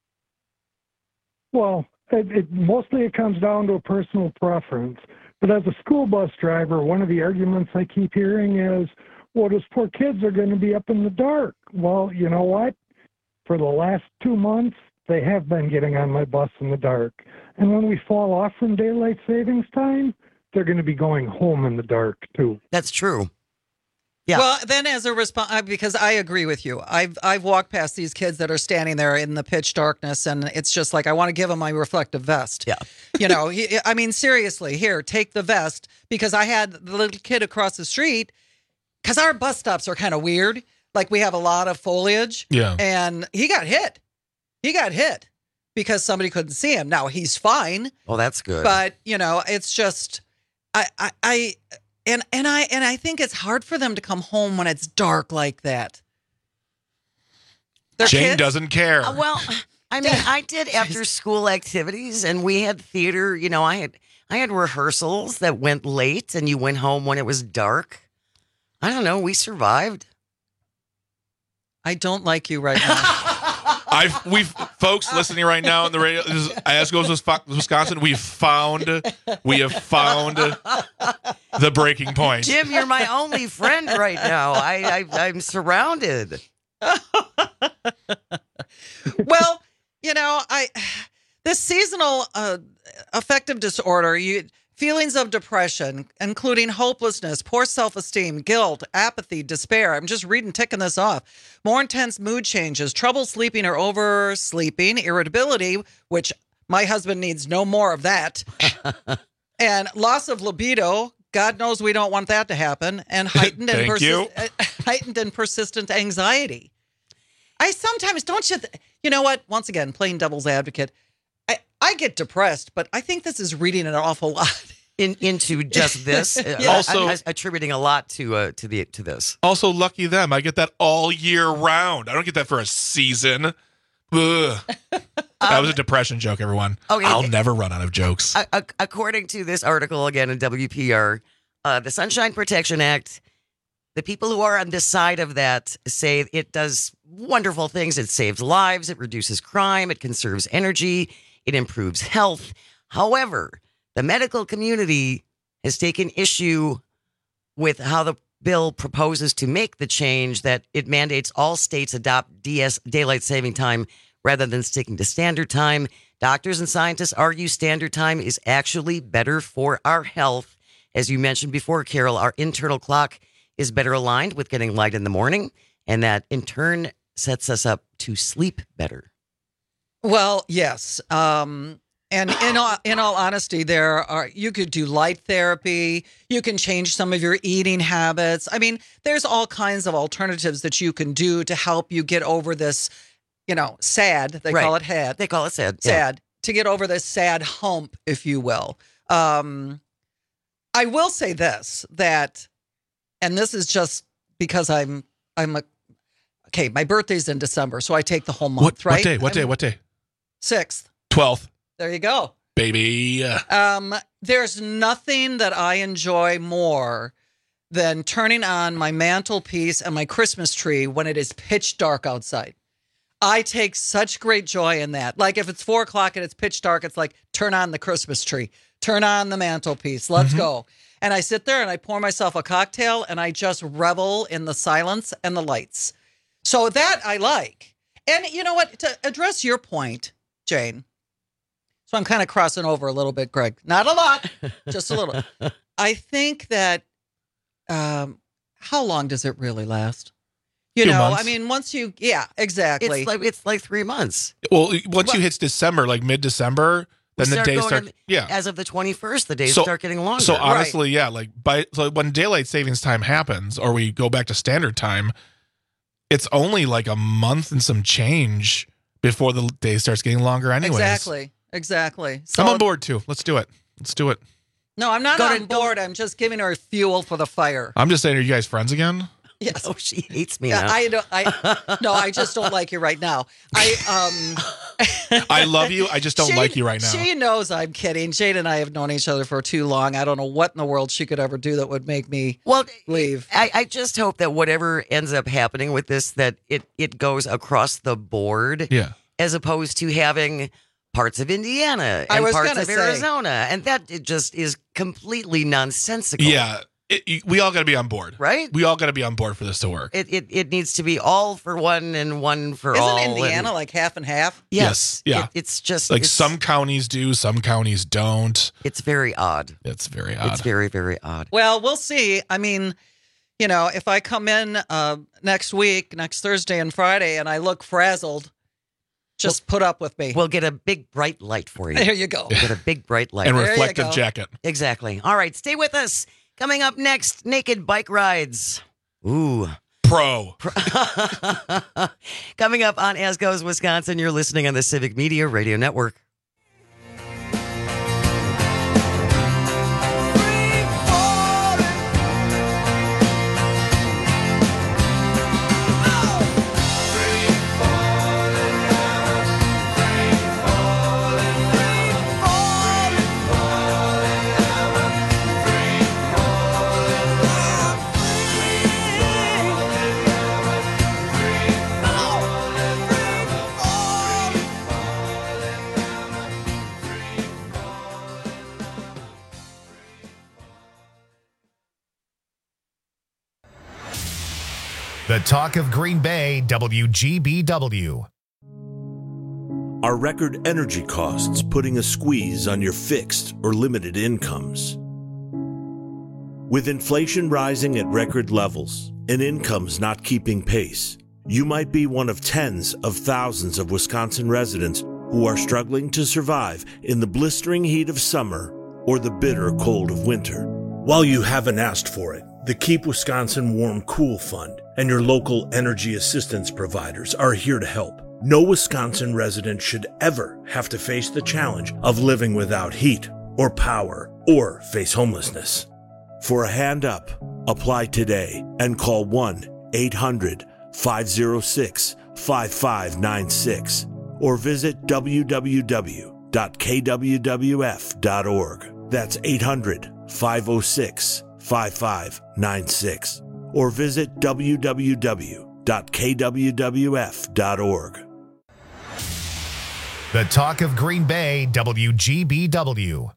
Well, it, it mostly it comes down to a personal preference. But as a school bus driver, one of the arguments I keep hearing is, well, those poor kids are going to be up in the dark. Well, you know what? For the last two months, they have been getting on my bus in the dark. And when we fall off from daylight savings time, they're going to be going home in the dark, too. That's true. Yeah. Well, then as a response, because I agree with you. I've I've walked past these kids that are standing there in the pitch darkness, and it's just like, I want to give them my reflective vest. Yeah. You know, I mean, seriously, here, take the vest, because I had the little kid across the street, because our bus stops are kind of weird. Like, we have a lot of foliage. Yeah. And he got hit. He got hit because somebody couldn't see him. Now, he's fine. Oh, that's good. But, you know, it's just, I, I, I And and I and I think it's hard for them to come home when it's dark like that. Their Jane kids? doesn't care. Uh, well, I mean, I did after school activities, and we had theater. You know, I had I had rehearsals that went late, and you went home when it was dark. I don't know. We survived. I don't like you right now. I've we've folks listening right now on the radio. This is, as goes Wisconsin, we've found we have found the breaking point. Jim, you're my only friend right now. I, I I'm surrounded. Well, you know, I this seasonal uh, affective disorder. You Feelings of depression, including hopelessness, poor self-esteem, guilt, apathy, despair. I'm just reading, ticking this off. More intense mood changes, trouble sleeping or oversleeping, irritability, which my husband needs no more of that, and loss of libido. God knows we don't want that to happen. And heightened and, Thank you. persis- heightened and persistent anxiety. I sometimes, don't you, th- you know what? Once again, playing devil's advocate, I, I get depressed, but I think this is reading an awful lot. In, into just this. Yeah. Also- I'm, I'm attributing a lot to uh, to the to this. Also, lucky them. I get that all year round. I don't get that for a season. Ugh. That was a depression joke, everyone. Okay. I'll never run out of jokes. A- a- according to this article again in W P R, uh, the Sunshine Protection Act, the people who are on this side of that say it does wonderful things. It saves lives. It reduces crime. It conserves energy. It improves health. However, the medical community has taken issue with how the bill proposes to make the change that it mandates all states adopt D S daylight saving time rather than sticking to standard time. Doctors and scientists argue standard time is actually better for our health. As you mentioned before, Carol, our internal clock is better aligned with getting light in the morning, and that in turn sets us up to sleep better. Well, yes. Um, and in all, in all honesty, there are, you could do light therapy. You can change some of your eating habits. I mean, there's all kinds of alternatives that you can do to help you get over this, you know, sad. They Right. call it had. They call it sad. yeah. Sad. To get over this sad hump, if you will. Um, I will say this, that, and this is just because I'm, I'm a, okay, my birthday's in December, so I take the whole month, What, right? what day? What I'm day? What day? Sixth. twelfth. There you go. Baby. Um, there's nothing that I enjoy more than turning on my mantelpiece and my Christmas tree when it is pitch dark outside. I take such great joy in that. Like if it's four o'clock and it's pitch dark, it's like, turn on the Christmas tree, turn on the mantelpiece, let's Mhm. go. And I sit there and I pour myself a cocktail and I just revel in the silence and the lights. So that I like. And you know what? To address your point, Jane, so I'm kind of crossing over a little bit, Greg. Not a lot, just a little. I think that, um, how long does it really last? You Few know, months. I mean, once you, yeah, exactly. It's like it's like three months. Well, once you hit December, like mid-December, We then the start days going start. to- Yeah. As of the twenty-first, the days So- start getting longer. So honestly, yeah, like by so when daylight savings time happens, or we go back to standard time, it's only like a month and some change before the day starts getting longer. Anyways, Exactly. Exactly. So, I'm on board too. Let's do it. Let's do it. No, I'm not Go on to- board. I'm just giving her fuel for the fire. I'm just saying, are you guys friends again? Yes. Oh, she hates me Yeah, now. I don't. I no, I just don't like you right now. I um. I love you. I just don't She- like you right now. She knows I'm kidding. Jade and I have known each other for too long. I don't know what in the world she could ever do that would make me well leave. I, I just hope that whatever ends up happening with this, that it it goes across the board. Yeah. As opposed to having parts of Indiana I and was parts gonna of say. Arizona, and that it just is completely nonsensical. Yeah. It, we all got to be on board, right? We all got to be on board for this to work. It, it it needs to be all for one and one for Isn't all. Indiana and- like half and half? Yes. Yeah. It- it's just like it's, some counties do, some counties don't. It's very odd. It's very odd. It's very very odd. Well, we'll see. I mean, you know, if I come in uh, next week, next Thursday and Friday, and I look frazzled, just put up with me. We'll get a big bright light for you. There you go. We'll get a big bright light And There you reflective go. jacket. Exactly. All right, stay with us. Coming up next, naked bike rides. Ooh. Pro. Coming up on As Goes Wisconsin, you're listening on the Civic Media Radio Network. The talk of Green Bay, W G B W. Are record energy costs putting a squeeze on your fixed or limited incomes? With inflation rising at record levels and incomes not keeping pace, you might be one of tens of thousands of Wisconsin residents who are struggling to survive in the blistering heat of summer or the bitter cold of winter. While you haven't asked for it, the Keep Wisconsin Warm Cool Fund and your local energy assistance providers are here to help. No Wisconsin resident should ever have to face the challenge of living without heat or power or face homelessness. For a hand up, apply today and call one eight hundred five oh six five five nine six or visit w w w dot k w w f dot org. That's eight hundred five oh six five five nine six or visit w w w dot k w w f dot org. The Talk of Green Bay, W G B W.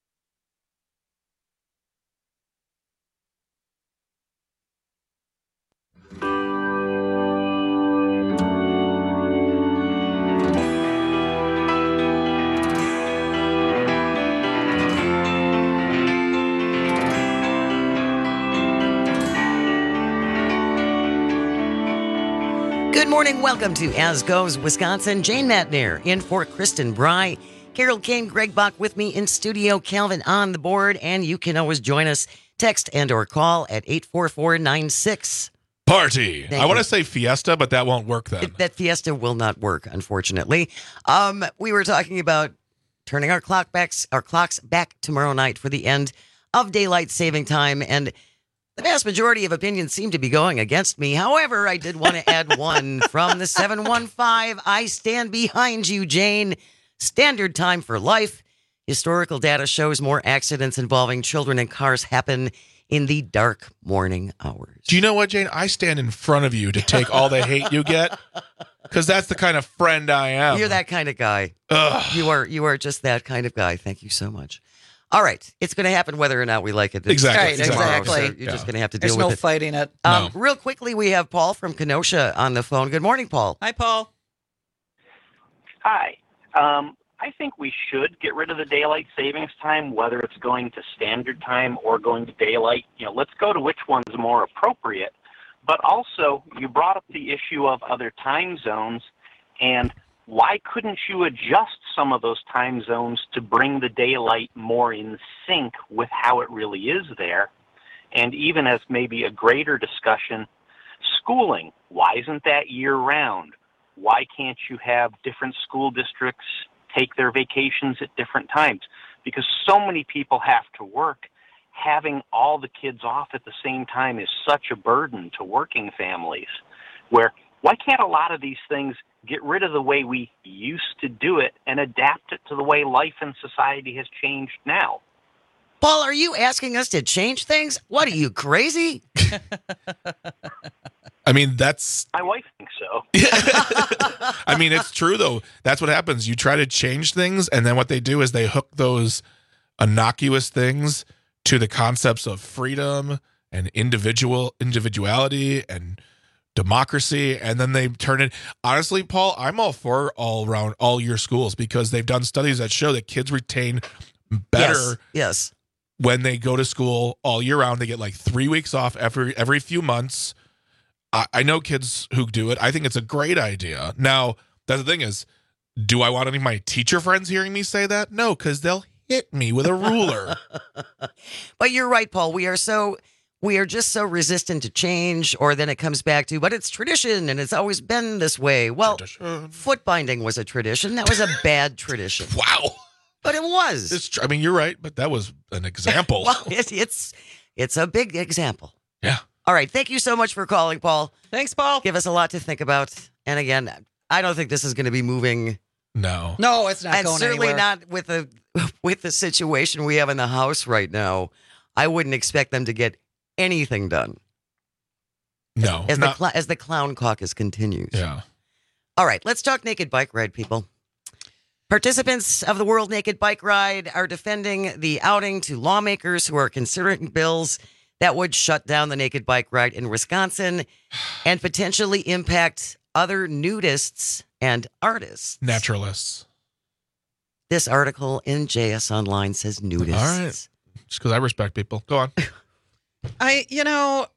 Good morning. Welcome to As Goes Wisconsin. Jane Matner in for Kristen Bry. Carol Kane, Greg Bach with me in studio. Calvin on the board. And you can always join us. Text and or call at eight four four nine six. Party. Thank I want you. to say fiesta, but that won't work then. It- that fiesta will not work, unfortunately. Um, we were talking about turning our clock backs, our clocks back tomorrow night for the end of daylight saving time. And the vast majority of opinions seem to be going against me. However, I did want to add one from the seven one five. I stand behind you, Jane. Standard time for life. Historical data shows more accidents involving children and cars happen in the dark morning hours. Do you know what, Jane? I stand in front of you to take all the hate you get because that's the kind of friend I am. You're that kind of guy. Ugh. You are you are just that kind of guy. Thank you so much. All right. It's going to happen whether or not we like it. It's Exactly. tomorrow, Exactly. so you're Yeah. just going to have to deal There's with no it. fighting it. Um, No. Real quickly, we have Paul from Kenosha on the phone. Good morning, Paul. Hi, Paul. Hi. Um, I think we should get rid of the daylight savings time, whether it's going to standard time or going to daylight. You know, let's go to which one's more appropriate. But also, you brought up the issue of other time zones, and why couldn't you adjust some of those time zones to bring the daylight more in sync with how it really is there? And even as maybe a greater discussion, schooling, why isn't that year-round? Why can't you have different school districts take their vacations at different times? Because so many people have to work. Having all the kids off at the same time is such a burden to working families, where why can't a lot of these things get rid of the way we used to do it and adapt it to the way life and society has changed now? Paul, are you asking us to change things? What are you, crazy? I mean, that's. My wife thinks so. I mean, it's true though. That's what happens. You try to change things, and then what they do is they hook those innocuous things to the concepts of freedom and individual individuality and democracy, and then they turn it. Honestly, Paul, I'm all for all around all year schools because they've done studies that show that kids retain better. Yes. Yes. When they go to school all year round. They get like three weeks off every every few months. I, I know kids who do it. I think it's a great idea. Now, that's the thing is, do I want any of my teacher friends hearing me say that? No, because they'll hit me with a ruler. But you're right, Paul. We are so we are just so resistant to change, or then it comes back to, but it's tradition and it's always been this way. Well, Tradition. foot binding was a tradition. That was a bad tradition. Wow. But it was. It's tr- I mean, you're right, but that was an example. Well, it, it's it's a big example. Yeah. All right. Thank you so much for calling, Paul. Thanks, Paul. Give us a lot to think about. And again, I don't think this is going to be moving. No. No, it's not and going certainly anywhere. not with the with the situation we have in the House right now. I wouldn't expect them to get anything done. No. As the not- cl- as the clown caucus continues. yeah. All right, let's talk naked bike ride, people. Participants of the World Naked Bike Ride are defending the outing to lawmakers who are considering bills that would shut down the naked bike ride in Wisconsin and potentially impact other nudists and artists. Naturalists. This article in J S Online says nudists. All right. Just because I respect people. Go on. I, you know,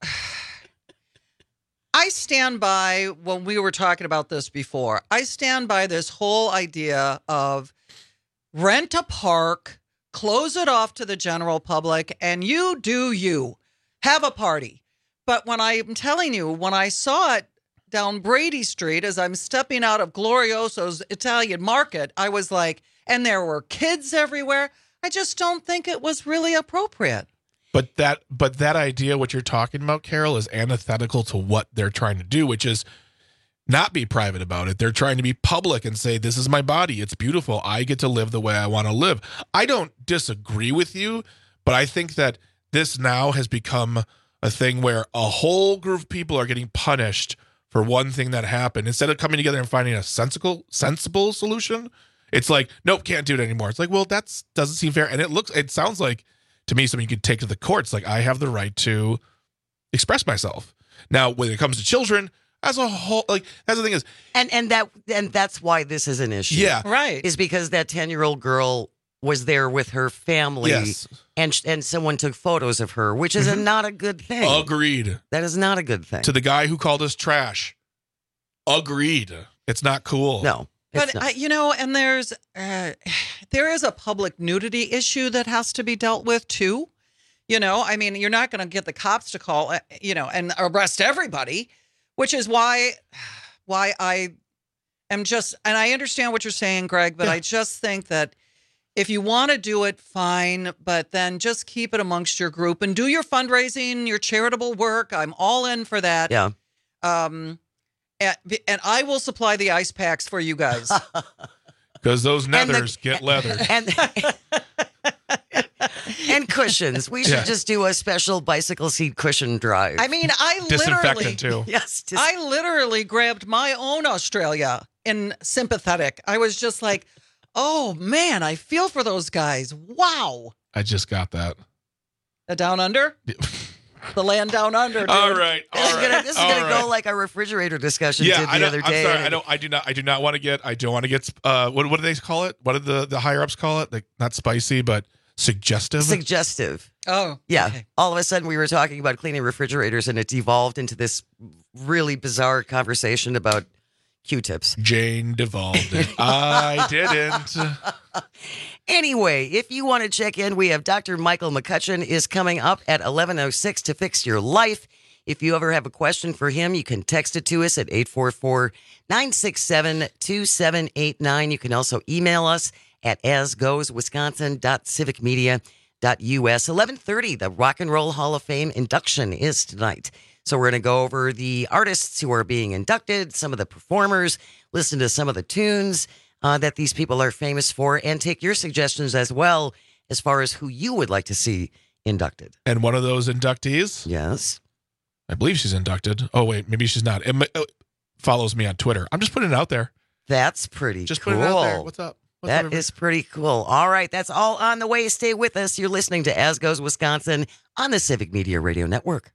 I stand by when we were talking about this before. I stand by this whole idea of rent a park, close it off to the general public, and you do you. Have a party. But when I'm telling you, when I saw it down Brady Street as I'm stepping out of Glorioso's Italian Market, I was like, and there were kids everywhere. I just don't think it was really appropriate. But that but that idea, what you're talking about, Carol, is antithetical to what they're trying to do, which is not be private about it. They're trying to be public and say, this is my body. It's beautiful. I get to live the way I want to live. I don't disagree with you, but I think that this now has become a thing where a whole group of people are getting punished for one thing that happened. Instead of coming together and finding a sensible, sensible solution, it's like, nope, can't do it anymore. It's like, well, that doesn't seem fair. And it looks, it sounds like, to me, something you could take to the courts. Like, I have the right to express myself. Now, when it comes to children, as a whole, like, that's the thing is, and and that and that's why this is an issue. Yeah, right. Is because that ten-year-old girl was there with her family, yes. and and someone took photos of her, which is Mm-hmm. a, not a good thing. Agreed. That is not a good thing. To the guy who called us trash, agreed. It's not cool. No. But, I, you know, and there's uh, there is a public nudity issue that has to be dealt with, too. You know, I mean, you're not going to get the cops to call, uh, you know, and arrest everybody, which is why why I am just, and I understand what you're saying, Greg, but Yeah. I just think that if you want to do it, fine, but then just keep it amongst your group and do your fundraising, your charitable work. I'm all in for that. Yeah. Um, and, and I will supply the ice packs for you guys. Because those And the- nethers get leathered. and and cushions. We should Yeah. just do a special bicycle seat cushion drive. I mean, I literally, Disinfectant, too. yes, dis- I literally grabbed my own Australia in sympathetic. I was just like, oh man, I feel for those guys. Wow. I just got that. The down under? The land down under. Dude. All right. this is all gonna, right, this is all gonna right. go like our refrigerator discussion Yeah, did the I don't, other I'm day. sorry. I don't. I do not. I do not want to get. I don't want to get. Uh, what what do they call it? What did the the higher ups call it? Like, not spicy, but suggestive. Suggestive. Oh, Yeah. okay. All of a sudden, we were talking about cleaning refrigerators, and it devolved into this really bizarre conversation about Q-tips. Jane devolved it. I didn't. Anyway, if you want to check in, we have Doctor Michael McCutcheon is coming up at eleven oh six to fix your life. If you ever have a question for him, you can text it to us at eight four four, nine six seven, two seven eight nine. You can also email us at asgoeswisconsin dot civic media dot u s. eleven thirty, the Rock and Roll Hall of Fame induction is tonight. So we're going to go over the artists who are being inducted, some of the performers, listen to some of the tunes uh, that these people are famous for, and take your suggestions as well as far as who you would like to see inducted. And one of those inductees, Yes. I believe she's inducted. Oh wait, maybe she's not. It, uh, follows me on Twitter. I'm just putting it out there. That's pretty Just cool. putting it out there. What's up? What's That up, is pretty cool. All right, that's all on the way. Stay with us. You're listening to As Goes Wisconsin on the Civic Media Radio Network.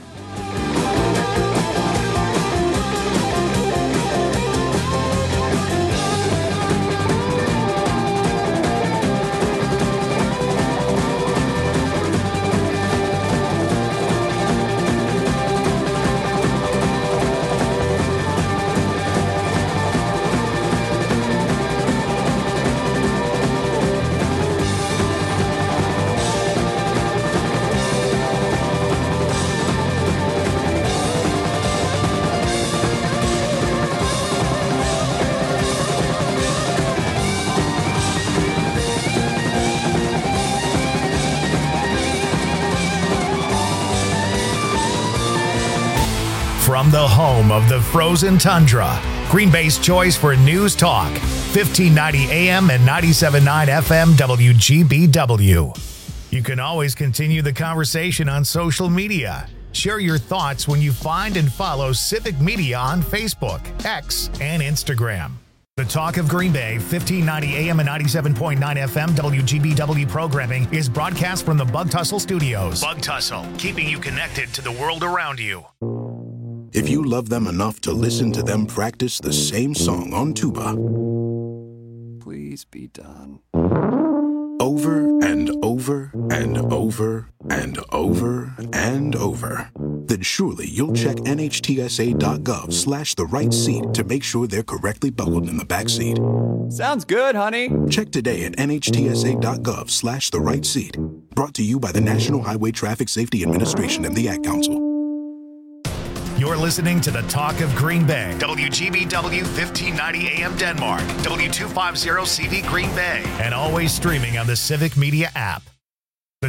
From the home of the frozen tundra, Green Bay's choice for news talk, fifteen ninety A M and ninety-seven point nine F M W G B W. You can always continue the conversation on social media. Share your thoughts when you find and follow Civic Media on Facebook, X, and Instagram. The Talk of Green Bay, fifteen ninety A M and ninety-seven point nine F M W G B W programming is broadcast from the Bug Tussle Studios. Bug Tussle, keeping you connected to the world around you. if you love them enough to listen to them practice the same song on tuba, Please be done. over and over and over and over and over, then surely you'll check nhtsa.gov slash the right seat to make sure they're correctly buckled in the back seat. Sounds good, honey. Check today at nhtsa.gov slash the right seat. Brought to you by the National Highway Traffic Safety Administration and the Ad Council. You're listening to the Talk of Green Bay. W G B W fifteen ninety A M Denmark. W two fifty C V Green Bay. And always streaming on the Civic Media app.